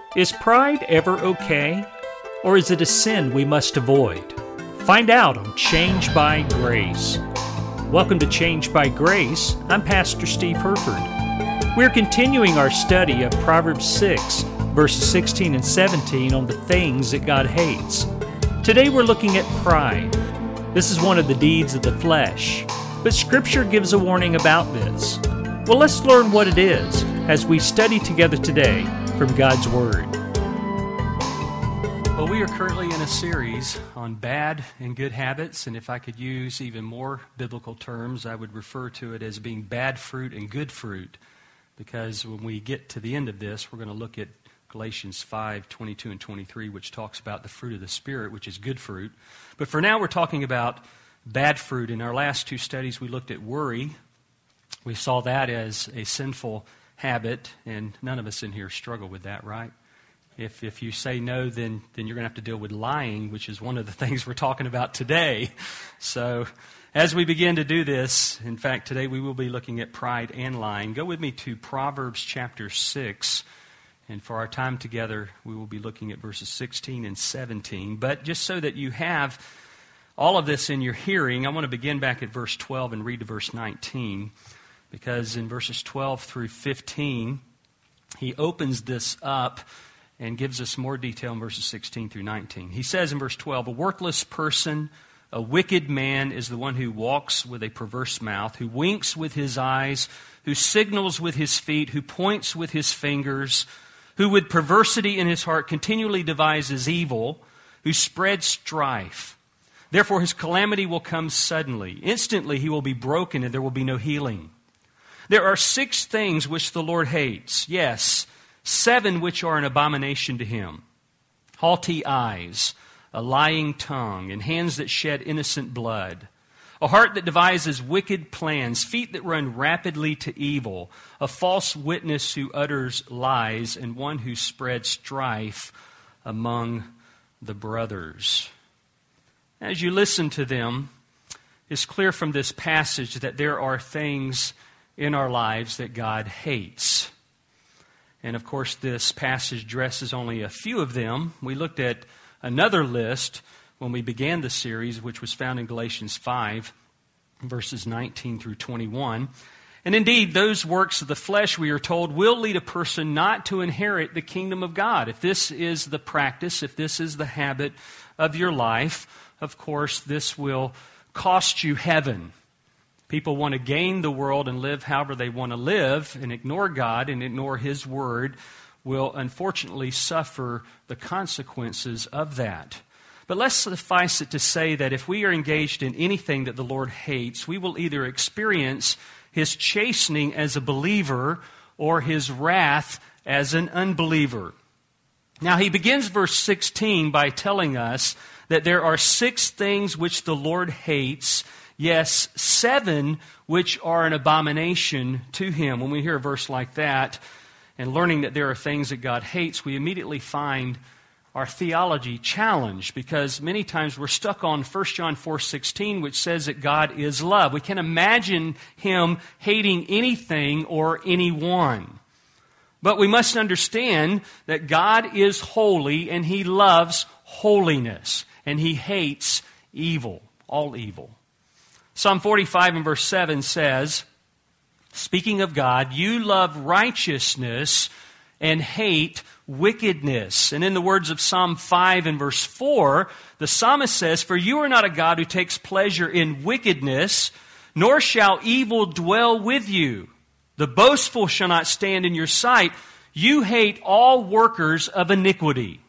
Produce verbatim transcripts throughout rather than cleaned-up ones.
Is pride ever okay? Or is it a sin we must avoid? Find out on Changed by Grace. Welcome to Changed by Grace. I'm Pastor Steve Herford. We're continuing our study of Proverbs six, verses sixteen and seventeen on the things that God hates. Today we're looking at pride. This is one of the deeds of the flesh, but Scripture gives a warning about this. Well, let's learn what it is as we study together today from God's Word. Well, we are currently in a series on bad and good habits, and if I could use even more biblical terms, I would refer to it as being bad fruit and good fruit, because when we get to the end of this, we're going to look at Galatians five, twenty-two and twenty-three, which talks about the fruit of the Spirit, which is good fruit. But for now, we're talking about bad fruit. In our last two studies, we looked at worry. We saw that as a sinful habit, and none of us in here struggle with that, right? If if you say no, then, then you're going to have to deal with lying, which is one of the things we're talking about today. So as we begin to do this, in fact, today we will be looking at pride and lying. Go with me to Proverbs chapter six, and for our time together, we will be looking at verses sixteen and seventeen. But just so that you have all of this in your hearing, I want to begin back at verse twelve and read to verse nineteen. Because in verses twelve through fifteen, he opens this up and gives us more detail in verses sixteen through nineteen. He says in verse twelve, "A worthless person, a wicked man is the one who walks with a perverse mouth, who winks with his eyes, who signals with his feet, who points with his fingers, who with perversity in his heart continually devises evil, who spreads strife. Therefore his calamity will come suddenly. Instantly he will be broken and there will be no healing. There are six things which the Lord hates. Yes, seven which are an abomination to him. Haughty eyes, a lying tongue, and hands that shed innocent blood. A heart that devises wicked plans, feet that run rapidly to evil. A false witness who utters lies, and one who spreads strife among the brothers." As you listen to them, it's clear from this passage that there are things in our lives that God hates. And of course, this passage addresses only a few of them. We looked at another list when we began the series, which was found in Galatians five, verses nineteen through twenty-one. And indeed, those works of the flesh, we are told, will lead a person not to inherit the kingdom of God. If this is the practice, if this is the habit of your life, of course, this will cost you heaven. People want to gain the world and live however they want to live and ignore God and ignore His Word will unfortunately suffer the consequences of that. But let's suffice it to say that if we are engaged in anything that the Lord hates, we will either experience His chastening as a believer or His wrath as an unbeliever. Now, he begins verse sixteen by telling us that there are six things which the Lord hates. Yes, seven which are an abomination to Him. When we hear a verse like that and learning that there are things that God hates, we immediately find our theology challenged, because many times we're stuck on First John four sixteen, which says that God is love. We can imagine Him hating anything or anyone. But we must understand that God is holy and He loves holiness, and He hates evil, all evil. Psalm forty-five and verse seven says, speaking of God, "You love righteousness and hate wickedness." And in the words of Psalm five and verse four, the psalmist says, "For you are not a God who takes pleasure in wickedness, nor shall evil dwell with you. The boastful shall not stand in your sight. You hate all workers of iniquity."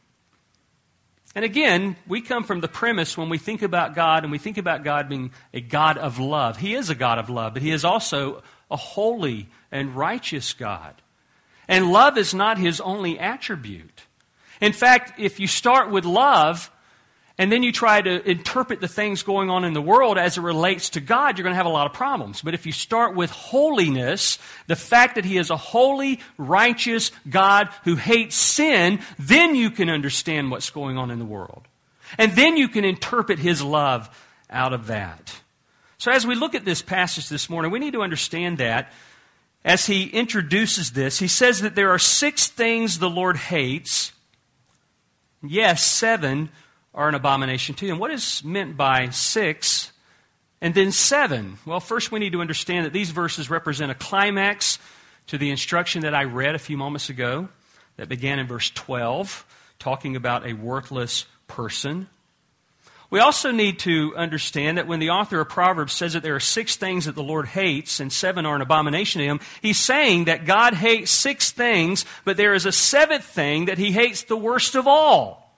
And again, we come from the premise when we think about God, and we think about God being a God of love. He is a God of love, but He is also a holy and righteous God. And love is not His only attribute. In fact, if you start with love, and then you try to interpret the things going on in the world as it relates to God, you're going to have a lot of problems. But if you start with holiness, the fact that He is a holy, righteous God who hates sin, then you can understand what's going on in the world. And then you can interpret His love out of that. So as we look at this passage this morning, we need to understand that as he introduces this, he says that there are six things the Lord hates, Yes, seven are an abomination too. And what is meant by six and then seven? Well, first we need to understand that these verses represent a climax to the instruction that I read a few moments ago that began in verse twelve, talking about a worthless person. We also need to understand that when the author of Proverbs says that there are six things that the Lord hates and seven are an abomination to Him, he's saying that God hates six things, but there is a seventh thing that He hates the worst of all.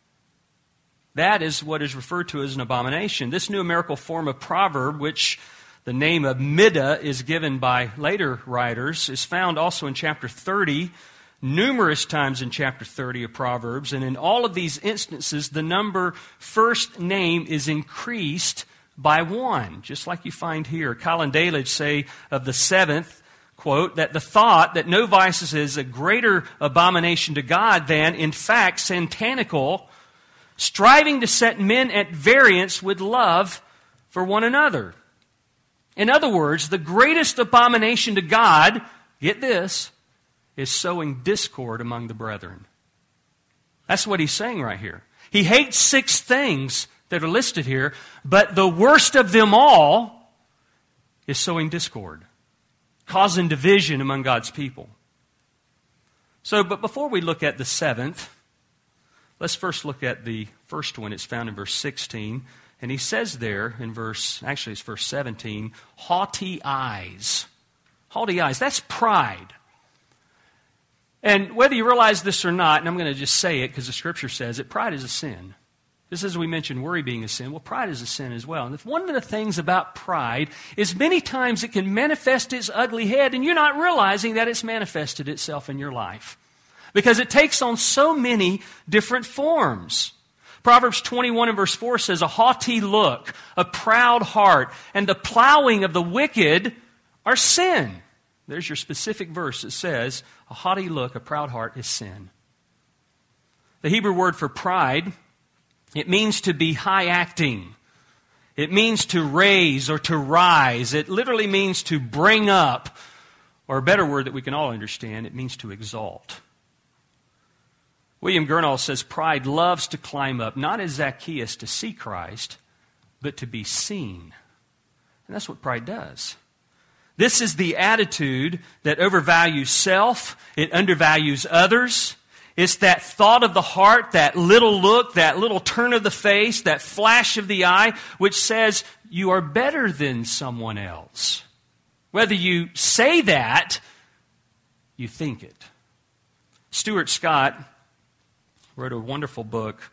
That is what is referred to as an abomination. This numerical form of proverb, which the name of Midah is given by later writers, is found also in chapter thirty, numerous times in chapter thirty of Proverbs, and in all of these instances, the number first name is increased by one, just like you find here. Kyle and Dalich say of the seventh, quote, that the thought that no vice is a greater abomination to God than, in fact, satanical, striving to set men at variance with love for one another. In other words, the greatest abomination to God, get this, is sowing discord among the brethren. That's what he's saying right here. He hates six things that are listed here, but the worst of them all is sowing discord, causing division among God's people. So, but before we look at the seventh, let's first look at the first one. It's found in verse sixteen. And he says there in verse, actually it's verse seventeen, haughty eyes. Haughty eyes, that's pride. And whether you realize this or not, and I'm going to just say it because the Scripture says it, pride is a sin. Just as we mentioned worry being a sin, well, pride is a sin as well. And one of the things about pride is many times it can manifest its ugly head, and you're not realizing that it's manifested itself in your life. Because it takes on so many different forms. Proverbs twenty-one and verse four says, a haughty look, a proud heart, and the plowing of the wicked are sin. There's your specific verse that says, a haughty look, a proud heart is sin. The Hebrew word for pride, it means to be high acting. It means to raise or to rise. It literally means to bring up, or a better word that we can all understand, it means to exalt. William Gurnall says pride loves to climb up, not as Zacchaeus to see Christ, but to be seen. And that's what pride does. This is the attitude that overvalues self, it undervalues others. It's that thought of the heart, that little look, that little turn of the face, that flash of the eye, which says you are better than someone else. Whether you say that, you think it. Stuart Scott wrote a wonderful book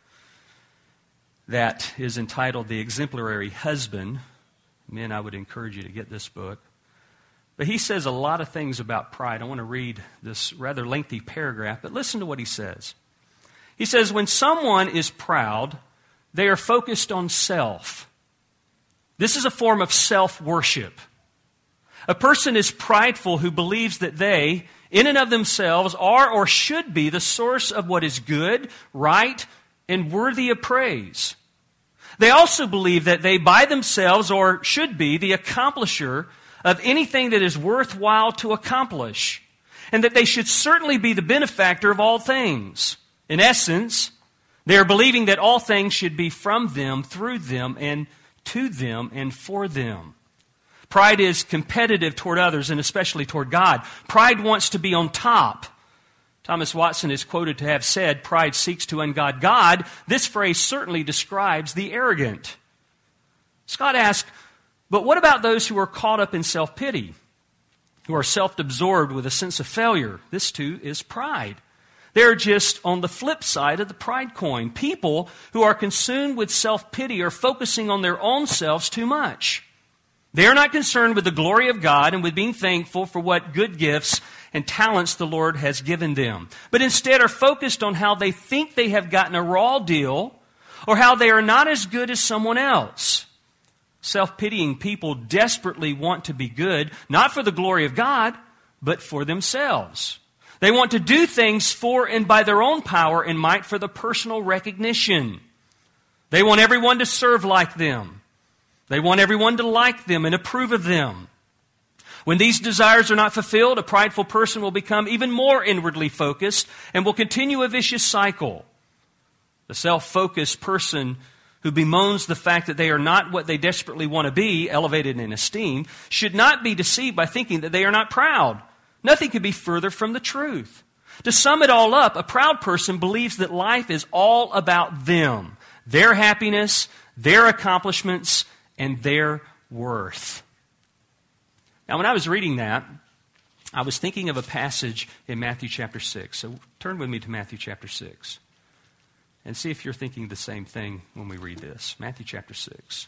that is entitled The Exemplary Husband. Men, I would encourage you to get this book. But he says a lot of things about pride. I want to read this rather lengthy paragraph, but listen to what he says. He says, when someone is proud, they are focused on self. This is a form of self-worship. A person is prideful who believes that they, in and of themselves, are or should be the source of what is good, right, and worthy of praise. They also believe that they by themselves, or should be, the accomplisher of anything that is worthwhile to accomplish, and that they should certainly be the benefactor of all things. In essence, they are believing that all things should be from them, through them, and to them, and for them. Pride is competitive toward others, and especially toward God. Pride wants to be on top. Thomas Watson is quoted to have said, pride seeks to ungod God. This phrase certainly describes the arrogant. Scott asked, but what about those who are caught up in self-pity, who are self-absorbed with a sense of failure? This too is pride. They're just on the flip side of the pride coin. People who are consumed with self-pity are focusing on their own selves too much. They are not concerned with the glory of God and with being thankful for what good gifts and talents the Lord has given them, but instead are focused on how they think they have gotten a raw deal or how they are not as good as someone else. Self-pitying people desperately want to be good, not for the glory of God, but for themselves. They want to do things for and by their own power and might for the personal recognition. They want everyone to serve like them. They want everyone to like them and approve of them. When these desires are not fulfilled, a prideful person will become even more inwardly focused and will continue a vicious cycle. The self-focused person who bemoans the fact that they are not what they desperately want to be, elevated in esteem, should not be deceived by thinking that they are not proud. Nothing could be further from the truth. To sum it all up, a proud person believes that life is all about them, their happiness, their accomplishments, and their worth. Now, when I was reading that, I was thinking of a passage in Matthew chapter six. So turn with me to Matthew chapter six and see if you're thinking the same thing when we read this. Matthew chapter six.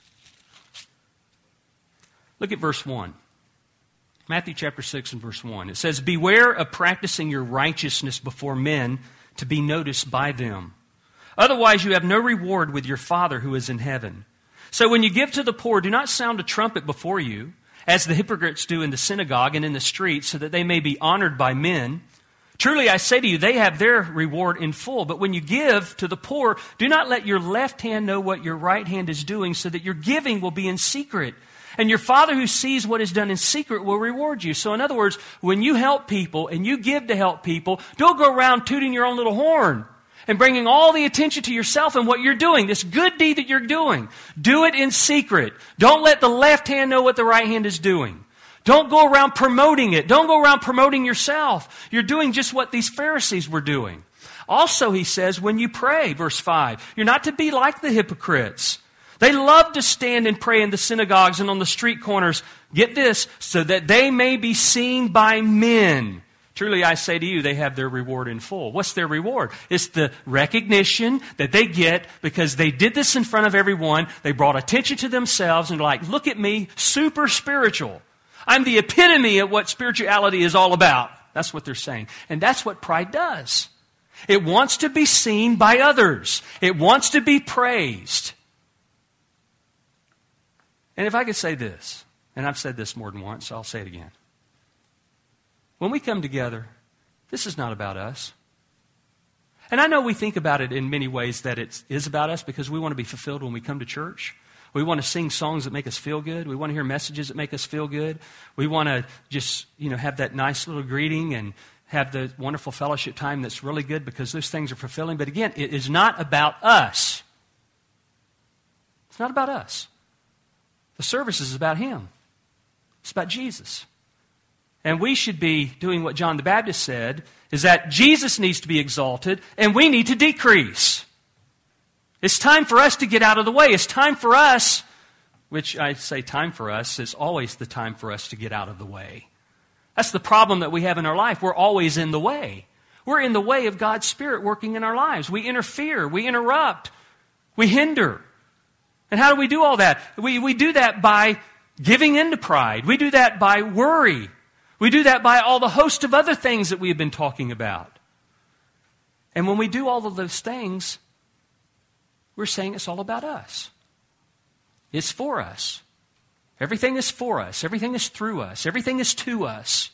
Look at verse one. Matthew chapter six and verse one. It says, "Beware of practicing your righteousness before men to be noticed by them. Otherwise you have no reward with your Father who is in heaven. So when you give to the poor, do not sound a trumpet before you, as the hypocrites do in the synagogue and in the streets, so that they may be honored by men. Truly I say to you, they have their reward in full. But when you give to the poor, do not let your left hand know what your right hand is doing, so that your giving will be in secret. And your Father who sees what is done in secret will reward you." So in other words, when you help people and you give to help people, don't go around tooting your own little horn and bringing all the attention to yourself and what you're doing, this good deed that you're doing. Do it in secret. Don't let the left hand know what the right hand is doing. Don't go around promoting it. Don't go around promoting yourself. You're doing just what these Pharisees were doing. Also, he says, when you pray, verse five, you're not to be like the hypocrites. They love to stand and pray in the synagogues and on the street corners. Get this, so that they may be seen by men. Truly I say to you, they have their reward in full. What's their reward? It's the recognition that they get because they did this in front of everyone. They brought attention to themselves and like, look at me, super spiritual. I'm the epitome of what spirituality is all about. That's what they're saying. And that's what pride does. It wants to be seen by others. It wants to be praised. And if I could say this, and I've said this more than once, so I'll say it again. When we come together, this is not about us. And I know we think about it in many ways that it is about us because we want to be fulfilled when we come to church. We want to sing songs that make us feel good. We want to hear messages that make us feel good. We want to just, you know, have that nice little greeting and have the wonderful fellowship time that's really good because those things are fulfilling. But again, it is not about us. It's not about us. The service is about Him. It's about Jesus. And we should be doing what John the Baptist said, is that Jesus needs to be exalted and we need to decrease. It's time for us to get out of the way. It's time for us, which I say time for us, is always the time for us to get out of the way. That's the problem that we have in our life. We're always in the way. We're in the way of God's Spirit working in our lives. We interfere. We interrupt. We hinder. And how do we do all that? We, we do that by giving in to pride. We do that by worry. We do that by all the host of other things that we have been talking about. And when we do all of those things, we're saying it's all about us. It's for us. Everything is for us. Everything is through us. Everything is to us.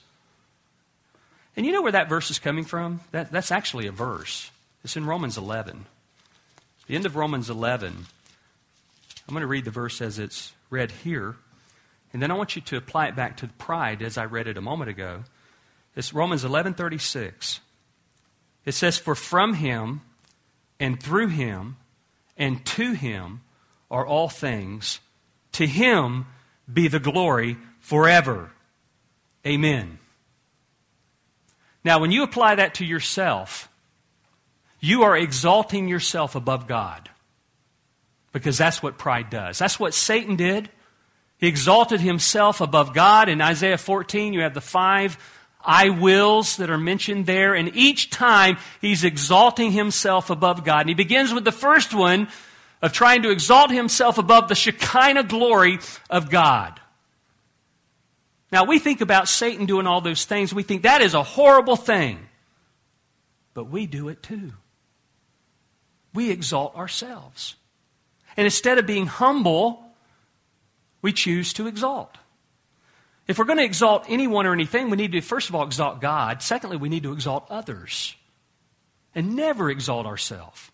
And you know where that verse is coming from? That, that's actually a verse. It's in Romans eleven. The end of Romans eleven. I'm going to read the verse as it's read here. And then I want you to apply it back to pride as I read it a moment ago. It's Romans eleven thirty-six. It says, "For from Him and through Him and to Him are all things. To Him be the glory forever. Amen." Now, when you apply that to yourself, you are exalting yourself above God. Because that's what pride does. That's what Satan did. He exalted himself above God. In Isaiah fourteen, you have the five I wills that are mentioned there. And each time, he's exalting himself above God. And he begins with the first one of trying to exalt himself above the Shekinah glory of God. Now, we think about Satan doing all those things. We think that is a horrible thing. But we do it too. We exalt ourselves. And instead of being humble, we choose to exalt. If we're going to exalt anyone or anything, we need to, first of all, exalt God. Secondly, we need to exalt others. And never exalt ourselves.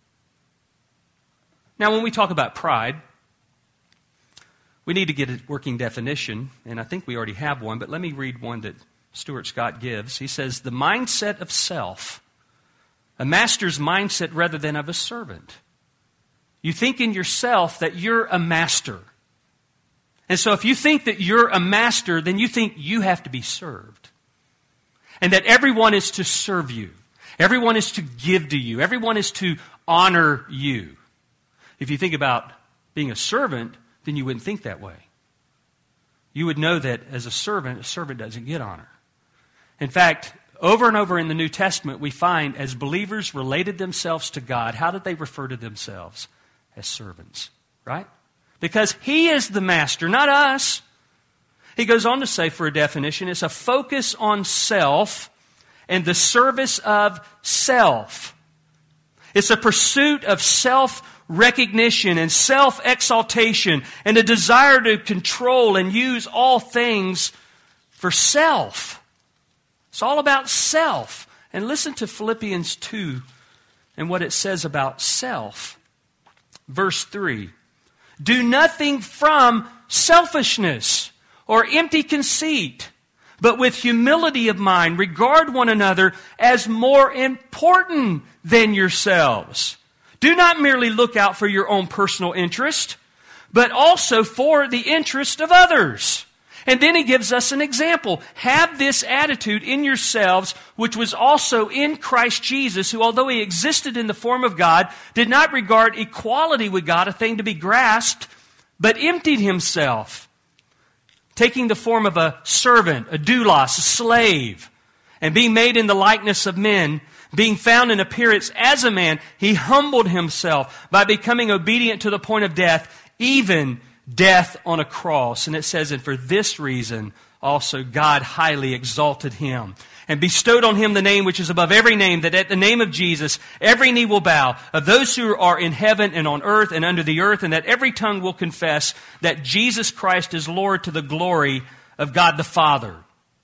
Now, when we talk about pride, we need to get a working definition. And I think we already have one, but let me read one that Stuart Scott gives. He says, "The mindset of self a master's mindset rather than of a servant. You think in yourself that you're a master. And so if you think that you're a master, then you think you have to be served. And that everyone is to serve you. Everyone is to give to you. Everyone is to honor you. If you think about being a servant, then you wouldn't think that way. You would know that as a servant, a servant doesn't get honor. In fact, over and over in the New Testament, we find as believers related themselves to God, how did they refer to themselves? As servants, right? Because He is the master, not us. He goes on to say for a definition, it's a focus on self and the service of self. It's a pursuit of self-recognition and self-exaltation and a desire to control and use all things for self. It's all about self. And listen to Philippians two and what it says about self. Verse three. Do nothing from selfishness or empty conceit, but with humility of mind, regard one another as more important than yourselves. Do not merely look out for your own personal interest, but also for the interest of others. And then he gives us an example. Have this attitude in yourselves, which was also in Christ Jesus, who, although he existed in the form of God, did not regard equality with God a thing to be grasped, but emptied himself, taking the form of a servant, a doulos, a slave, and being made in the likeness of men, being found in appearance as a man, he humbled himself by becoming obedient to the point of death, even death on a cross. And it says, and for this reason also God highly exalted him and bestowed on him the name which is above every name, that at the name of Jesus every knee will bow, of those who are in heaven and on earth and under the earth, and that every tongue will confess that Jesus Christ is Lord, to the glory of God the Father.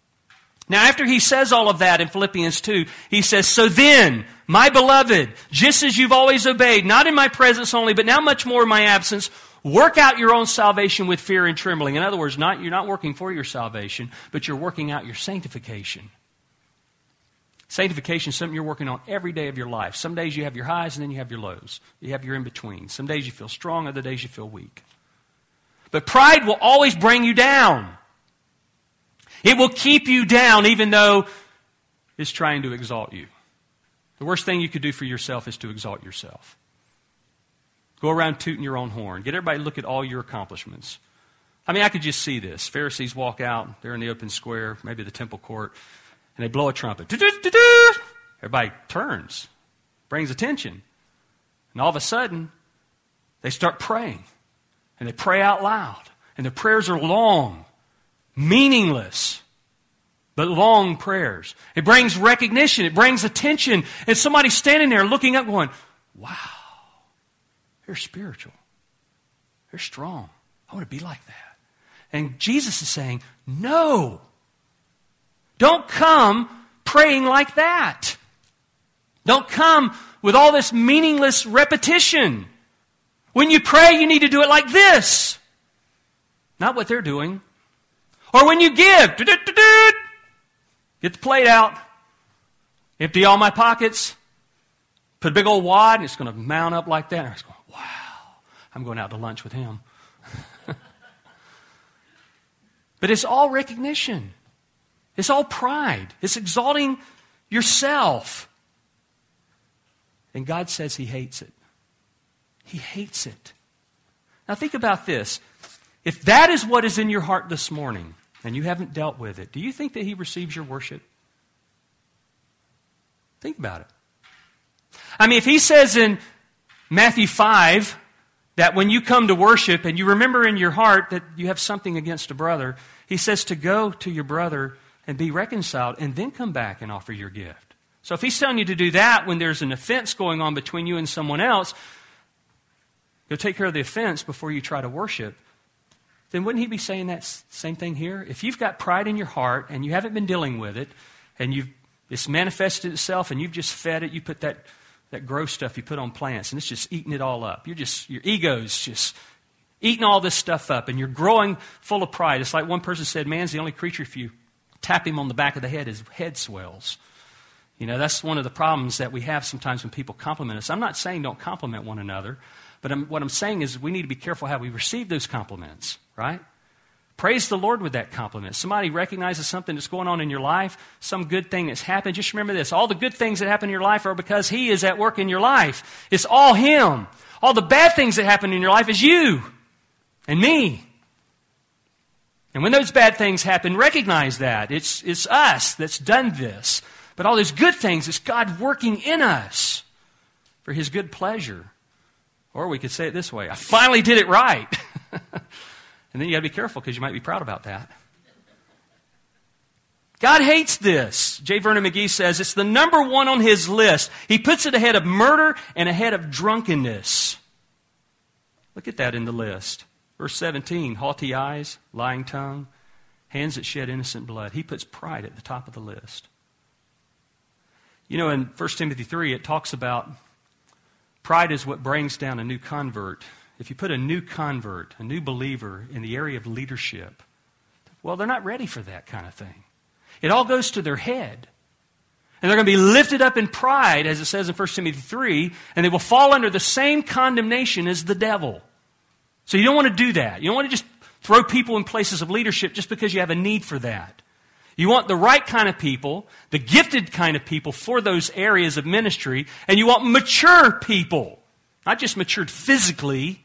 Now, after he says all of that in Philippians two, he says, so then, my beloved, just as you've always obeyed, not in my presence only, but now much more in my absence, work out your own salvation with fear and trembling. In other words, not, you're not working for your salvation, but you're working out your sanctification. Sanctification is something you're working on every day of your life. Some days you have your highs and then you have your lows. You have your in-between. Some days you feel strong, other days you feel weak. But pride will always bring you down. It will keep you down even though it's trying to exalt you. The worst thing you could do for yourself is to exalt yourself. Go around tooting your own horn. Get everybody to look at all your accomplishments. I mean, I could just see this. Pharisees walk out. They're in the open square, maybe the temple court, and they blow a trumpet. Do-do-do-do. Everybody turns, brings attention. And all of a sudden, they start praying. And they pray out loud. And their prayers are long, meaningless, but long prayers. It brings recognition. It brings attention. And somebody's standing there looking up going, wow. They're spiritual. They're strong. I want to be like that. And Jesus is saying, no. Don't come praying like that. Don't come with all this meaningless repetition. When you pray, you need to do it like this. Not what they're doing. Or when you give, get the plate out, empty all my pockets, put a big old wad, and it's going to mount up like that. And it's going, wow, I'm going out to lunch with him. But it's all recognition. It's all pride. It's exalting yourself. And God says He hates it. He hates it. Now think about this. If that is what is in your heart this morning, and you haven't dealt with it, do you think that He receives your worship? Think about it. I mean, if He says in Matthew five that when you come to worship and you remember in your heart that you have something against a brother, He says to go to your brother and be reconciled and then come back and offer your gift. So if He's telling you to do that when there's an offense going on between you and someone else, go take care of the offense before you try to worship, then wouldn't He be saying that same thing here? If you've got pride in your heart and you haven't been dealing with it, and you've it's manifested itself and you've just fed it, you put that, that gross stuff you put on plants and it's just eating it all up. You're just, your ego's just eating all this stuff up and you're growing full of pride. It's like one person said, man's the only creature if you tap him on the back of the head, his head swells. You know, that's one of the problems that we have sometimes when people compliment us. I'm not saying don't compliment one another, but I'm, what I'm saying is we need to be careful how we receive those compliments, right? Praise the Lord with that compliment. Somebody recognizes something that's going on in your life, some good thing that's happened. Just remember this. All the good things that happen in your life are because He is at work in your life. It's all Him. All the bad things that happen in your life is you and me. And when those bad things happen, recognize that. It's, it's us that's done this. But all those good things, it's God working in us for His good pleasure. Or we could say it this way, I finally did it right. And then you got to be careful because you might be proud about that. God hates this. J. Vernon McGee says it's the number one on His list. He puts it ahead of murder and ahead of drunkenness. Look at that in the list. Verse seventeen, haughty eyes, lying tongue, hands that shed innocent blood. He puts pride at the top of the list. You know, in First Timothy three, it talks about pride is what brings down a new convert. If you put a new convert, a new believer in the area of leadership, well, they're not ready for that kind of thing. It all goes to their head. And they're going to be lifted up in pride, as it says in First Timothy three, and they will fall under the same condemnation as the devil. So you don't want to do that. You don't want to just throw people in places of leadership just because you have a need for that. You want the right kind of people, the gifted kind of people for those areas of ministry, and you want mature people. Not just matured physically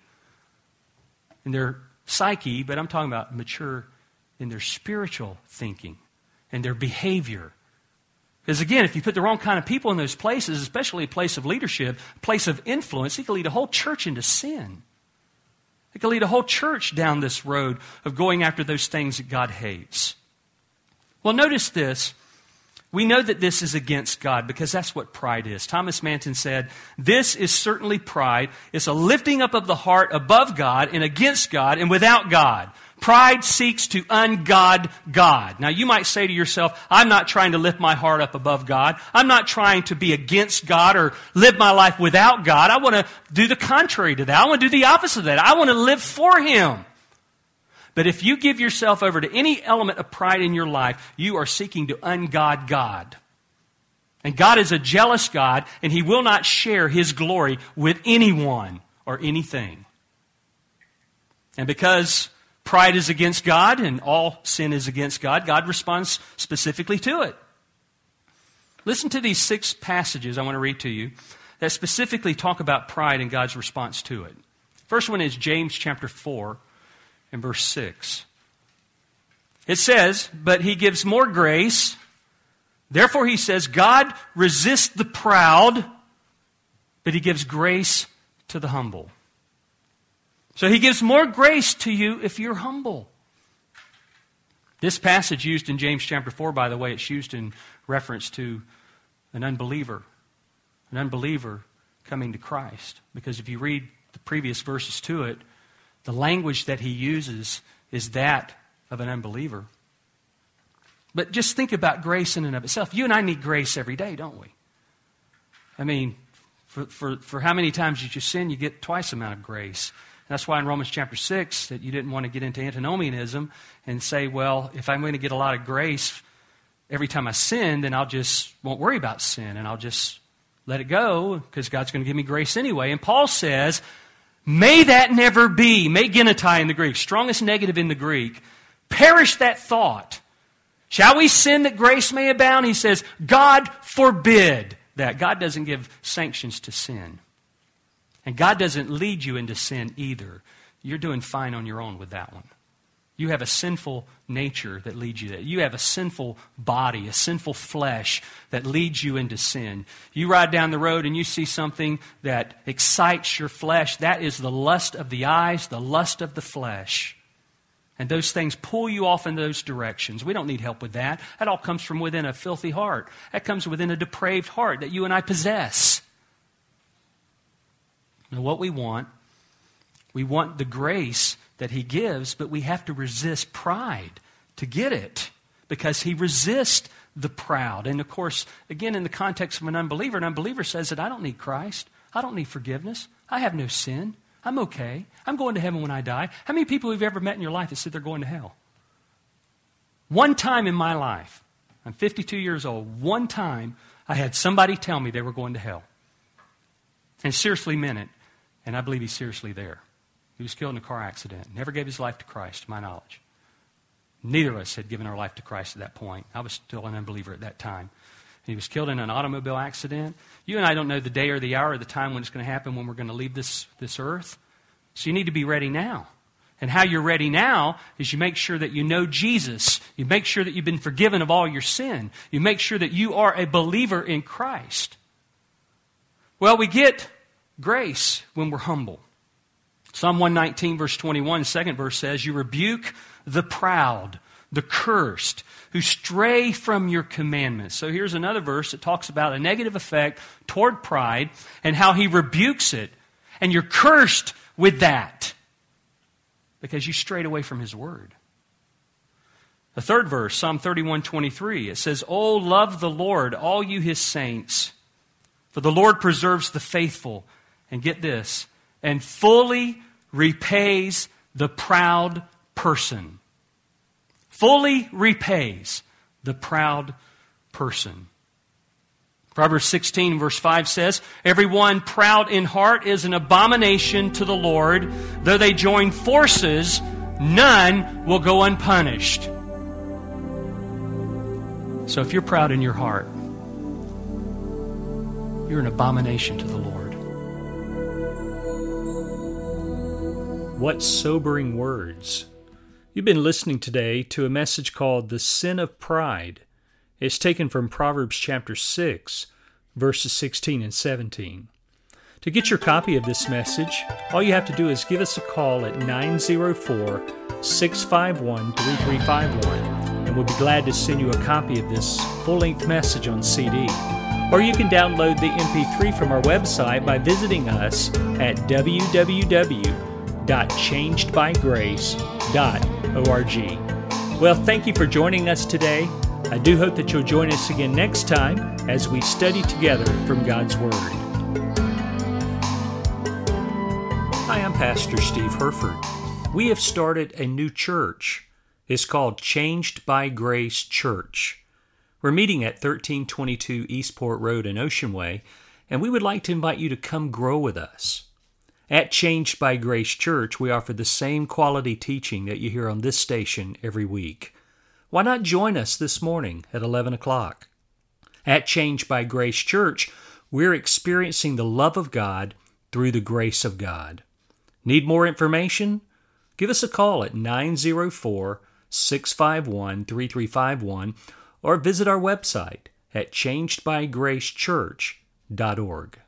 in their psyche, but I'm talking about mature in their spiritual thinking and their behavior. Because again, if you put the wrong kind of people in those places, especially a place of leadership, a place of influence, it can lead a whole church into sin. It can lead a whole church down this road of going after those things that God hates. Well, notice this. We know that this is against God because that's what pride is. Thomas Manton said, this is certainly pride. It's a lifting up of the heart above God and against God and without God. Pride seeks to ungod God. Now, you might say to yourself, I'm not trying to lift my heart up above God. I'm not trying to be against God or live my life without God. I want to do the contrary to that. I want to do the opposite of that. I want to live for Him. But if you give yourself over to any element of pride in your life, you are seeking to ungod God. And God is a jealous God, and He will not share His glory with anyone or anything. And because pride is against God and all sin is against God, God responds specifically to it. Listen to these six passages I want to read to you that specifically talk about pride and God's response to it. First one is James chapter four. In verse six. It says, but He gives more grace. Therefore He says, God resists the proud, but He gives grace to the humble. So He gives more grace to you if you're humble. This passage used in James chapter four, by the way, it's used in reference to an unbeliever. An unbeliever coming to Christ. Because if you read the previous verses to it, the language that he uses is that of an unbeliever. But just think about grace in and of itself. You and I need grace every day, don't we? I mean, for, for, for how many times did you sin, you get twice the amount of grace. And that's why in Romans chapter six that you didn't want to get into antinomianism and say, well, if I'm going to get a lot of grace every time I sin, then I'll just won't worry about sin and I'll just let it go because God's going to give me grace anyway. And Paul says, may that never be. May genetai in the Greek, strongest negative in the Greek. Perish that thought. Shall we sin that grace may abound? He says, God forbid that. God doesn't give sanctions to sin. And God doesn't lead you into sin either. You're doing fine on your own with that one. You have a sinful nature that leads you there. You have a sinful body, a sinful flesh that leads you into sin. You ride down the road and you see something that excites your flesh. That is the lust of the eyes, the lust of the flesh. And those things pull you off in those directions. We don't need help with that. That all comes from within a filthy heart. That comes within a depraved heart that you and I possess. And what we want, we want the grace that He gives, but we have to resist pride to get it because He resists the proud. And of course, again, in the context of an unbeliever, an unbeliever says that I don't need Christ. I don't need forgiveness. I have no sin. I'm okay. I'm going to heaven when I die. How many people have you ever met in your life that said they're going to hell? One time in my life, I'm fifty-two years old, one time I had somebody tell me they were going to hell. And seriously meant it. And I believe he's seriously there. He was killed in a car accident. Never gave his life to Christ, to my knowledge. Neither of us had given our life to Christ at that point. I was still an unbeliever at that time. He was killed in an automobile accident. You and I don't know the day or the hour or the time when it's going to happen, when we're going to leave this, this earth. So you need to be ready now. And how you're ready now is you make sure that you know Jesus. You make sure that you've been forgiven of all your sin. You make sure that you are a believer in Christ. Well, we get grace when we're humble. Psalm one nineteen, verse twenty-one, second verse says, you rebuke the proud, the cursed, who stray from your commandments. So here's another verse that talks about a negative effect toward pride and how he rebukes it. And you're cursed with that because you strayed away from his word. The third verse, Psalm thirty-one twenty-three, it says, oh, love the Lord, all you his saints, for the Lord preserves the faithful. And get this, and fully repays the proud person. Fully repays the proud person. Proverbs sixteen verse five says, everyone proud in heart is an abomination to the Lord. Though they join forces, none will go unpunished. So if you're proud in your heart, you're an abomination to the Lord. What sobering words. You've been listening today to a message called The Sin of Pride. It's taken from Proverbs chapter six, verses sixteen and seventeen. To get your copy of this message, all you have to do is give us a call at nine oh four, six five one, three three five one, and we'll be glad to send you a copy of this full-length message on C D. Or you can download the M P three from our website by visiting us at w w w dot changed by grace dot org. Well, thank you for joining us today. I do hope that you'll join us again next time as we study together from God's Word. Hi, I'm Pastor Steve Herford. We have started a new church. It's called Changed by Grace Church. We're meeting at thirteen twenty-two Eastport Road in Ocean Way, and we would like to invite you to come grow with us. At Changed by Grace Church, we offer the same quality teaching that you hear on this station every week. Why not join us this morning at eleven o'clock? At Changed by Grace Church, we're experiencing the love of God through the grace of God. Need more information? Give us a call at nine oh four, six five one, three three five one or visit our website at changed by grace church dot org.